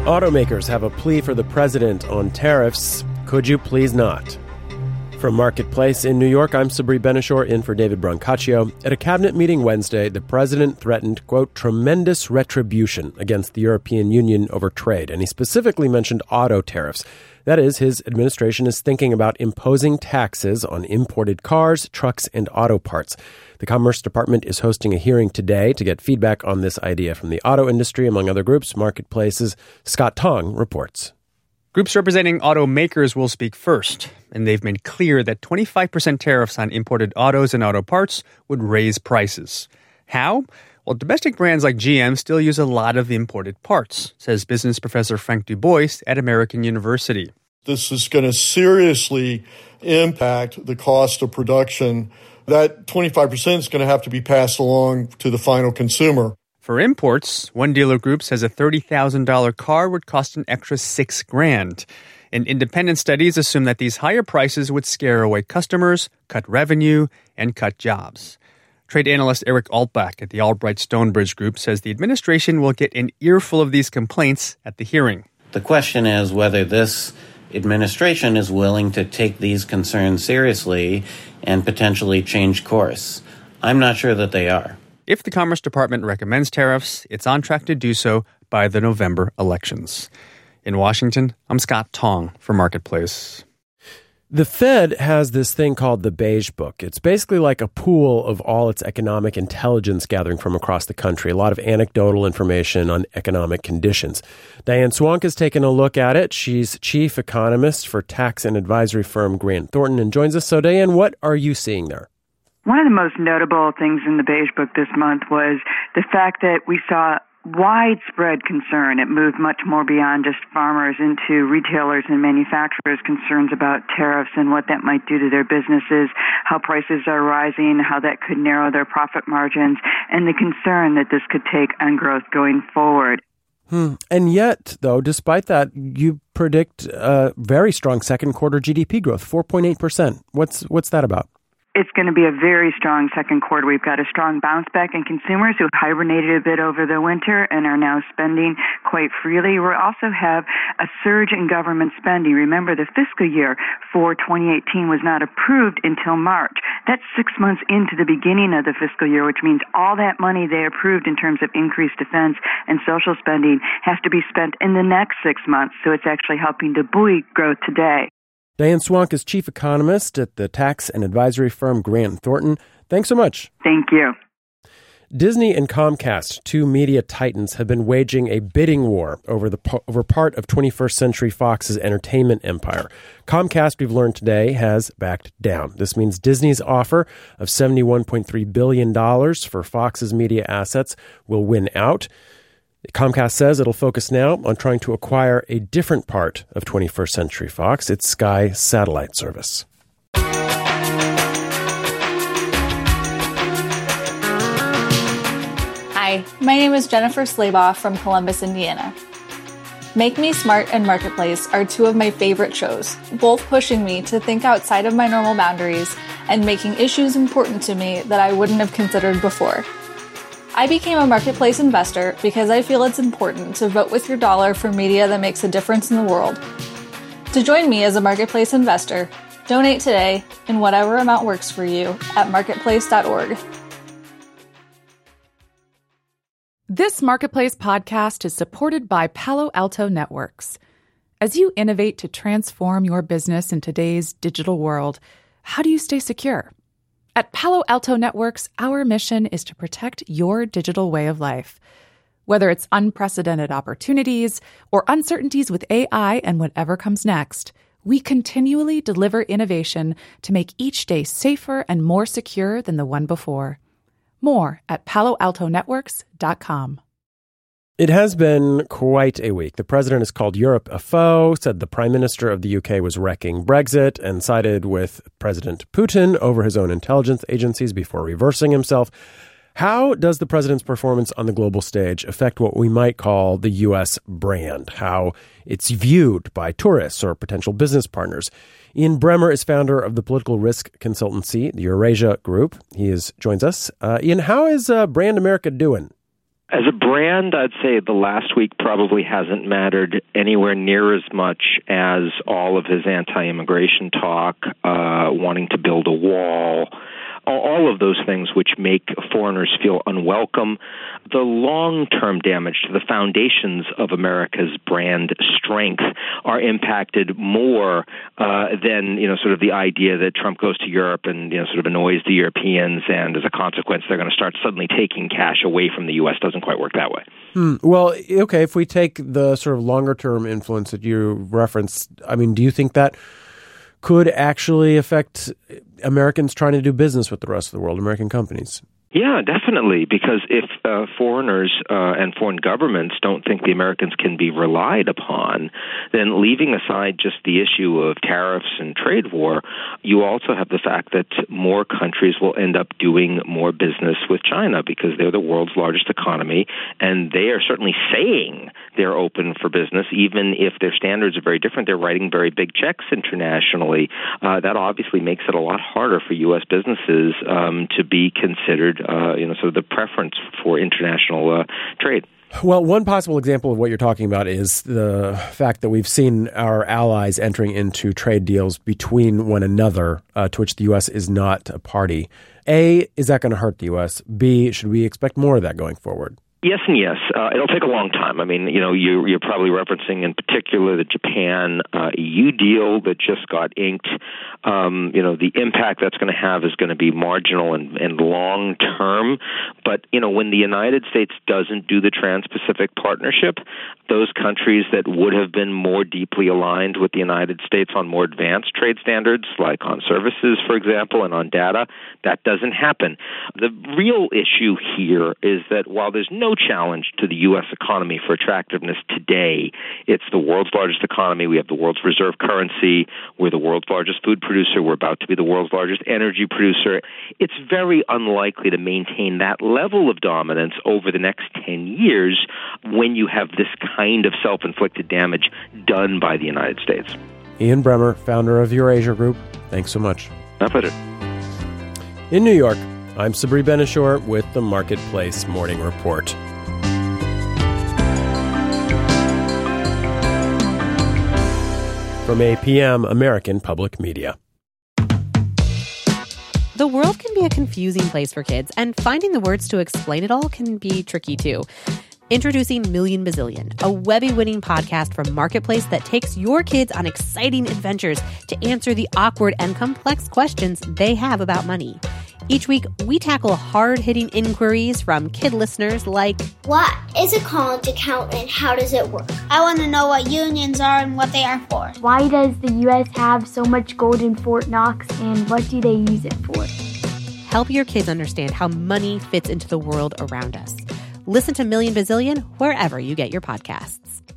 Automakers have a plea for the president on tariffs. Could you please not? From Marketplace in New York, I'm Sabri Benishore in for David Brancaccio. At a cabinet meeting Wednesday, the president threatened, quote, tremendous retribution against the European Union over trade, and he specifically mentioned auto tariffs. That is, his administration is thinking about imposing taxes on imported cars, trucks, and auto parts. The Commerce Department is hosting a hearing today to get feedback on this idea from the auto industry, among other groups. Marketplace's Scott Tong reports. Groups representing automakers will speak first, and they've made clear that 25% tariffs on imported autos and auto parts would raise prices. How? Well, domestic brands like GM still use a lot of imported parts, says business professor Frank Dubois at American University. This is going to seriously impact the cost of production. That 25% is going to have to be passed along to the final consumer. For imports, one dealer group says a $30,000 car would cost an extra $6,000. And independent studies assume that these higher prices would scare away customers, cut revenue, and cut jobs. Trade analyst Eric Altbach at the Albright Stonebridge Group says the administration will get an earful of these complaints at the hearing. The question is whether this administration is willing to take these concerns seriously and potentially change course. I'm not sure that they are. If the Commerce Department recommends tariffs, it's on track to do so by the November elections. In Washington, I'm Scott Tong for Marketplace. The Fed has this thing called the Beige Book. It's basically like a pool of all its economic intelligence gathering from across the country, a lot of anecdotal information on economic conditions. Diane Swonk has taken a look at it. She's chief economist for tax and advisory firm Grant Thornton and joins us. So, Diane, what are you seeing there? One of the most notable things in the Beige Book this month was the fact that we saw widespread concern. It moved much more beyond just farmers into retailers and manufacturers' concerns about tariffs and what that might do to their businesses, how prices are rising, how that could narrow their profit margins, and the concern that this could take on growth going forward. And yet, though, despite that, you predict very strong second quarter GDP growth, 4.8%. What's that about? It's going to be a very strong second quarter. We've got a strong bounce back in consumers who hibernated a bit over the winter and are now spending quite freely. We also have a surge in government spending. Remember, the fiscal year for 2018 was not approved until March. That's 6 months into the beginning of the fiscal year, which means all that money they approved in terms of increased defense and social spending has to be spent in the next 6 months. So it's actually helping to buoy growth today. Diane Swonk is chief economist at the tax and advisory firm Grant Thornton. Thanks so much. Thank you. Disney and Comcast, two media titans, have been waging a bidding war over part of 21st Century Fox's entertainment empire. Comcast, we've learned today, has backed down. This means Disney's offer of $71.3 billion for Fox's media assets will win out. Comcast says it'll focus now on trying to acquire a different part of 21st Century Fox, its Sky satellite service. Hi, my name is Jennifer Slabaugh from Columbus, Indiana. Make Me Smart and Marketplace are two of my favorite shows, both pushing me to think outside of my normal boundaries and making issues important to me that I wouldn't have considered before. I became a Marketplace investor because I feel it's important to vote with your dollar for media that makes a difference in the world. To join me as a Marketplace investor, donate today in whatever amount works for you at marketplace.org. This Marketplace podcast is supported by Palo Alto Networks. As you innovate to transform your business in today's digital world, how do you stay secure? At Palo Alto Networks, our mission is to protect your digital way of life. Whether it's unprecedented opportunities or uncertainties with AI and whatever comes next, we continually deliver innovation to make each day safer and more secure than the one before. More at paloaltonetworks.com. It has been quite a week. The president has called Europe a foe, said the prime minister of the UK was wrecking Brexit, and sided with President Putin over his own intelligence agencies before reversing himself. How does the president's performance on the global stage affect what we might call the U.S. brand, how it's viewed by tourists or potential business partners? Ian Bremmer is founder of the political risk consultancy, the Eurasia Group. He joins us. Ian, how is Brand America doing? As a brand, I'd say the last week probably hasn't mattered anywhere near as much as all of his anti-immigration talk, wanting to build a wall, all of those things which make foreigners feel unwelcome. The long-term damage to the foundations of America's brand strength are impacted more than, sort of the idea that Trump goes to Europe and, sort of annoys the Europeans, and as a consequence, they're going to start suddenly taking cash away from the U.S. Doesn't quite work that way. Well, okay, if we take the sort of longer-term influence that you referenced, do you think that could actually affect Americans trying to do business with the rest of the world, American companies? Yeah, definitely, because if foreigners and foreign governments don't think the Americans can be relied upon, then leaving aside just the issue of tariffs and trade war, you also have the fact that more countries will end up doing more business with China because they're the world's largest economy, and they are certainly saying they're open for business, even if their standards are very different. They're writing very big checks internationally. That obviously makes it a lot harder for U.S. businesses to be considered sort of the preference for international trade. Well, one possible example of what you're talking about is the fact that we've seen our allies entering into trade deals between one another, to which the U.S. is not a party. A, is that going to hurt the U.S.? B, should we expect more of that going forward? Yes and yes. It'll take a long time. You're probably referencing in particular the Japan-EU deal that just got inked. The impact that's going to have is going to be marginal and long-term. But, when the United States doesn't do the Trans-Pacific Partnership, those countries that would have been more deeply aligned with the United States on more advanced trade standards, like on services, for example, and on data, that doesn't happen. The real issue here is that while there's no challenge to the U.S. economy for attractiveness today, it's the world's largest economy. We have the world's reserve currency. We're the world's largest food producer. We're about to be the world's largest energy producer. It's very unlikely to maintain that level of dominance over the next 10 years when you have this kind of self-inflicted damage done by the United States. Ian Bremmer, founder of Eurasia Group, thanks so much. My pleasure. In New York, I'm Sabri Ben-Achour with the Marketplace Morning Report. From APM, American Public Media. The world can be a confusing place for kids, and finding the words to explain it all can be tricky too. Introducing Million Bazillion, a Webby-winning podcast from Marketplace that takes your kids on exciting adventures to answer the awkward and complex questions they have about money. Each week, we tackle hard-hitting inquiries from kid listeners like, what is a college account and how does it work? I want to know what unions are and what they are for. Why does the U.S. have so much gold in Fort Knox, and what do they use it for? Help your kids understand how money fits into the world around us. Listen to Million Bazillion wherever you get your podcasts.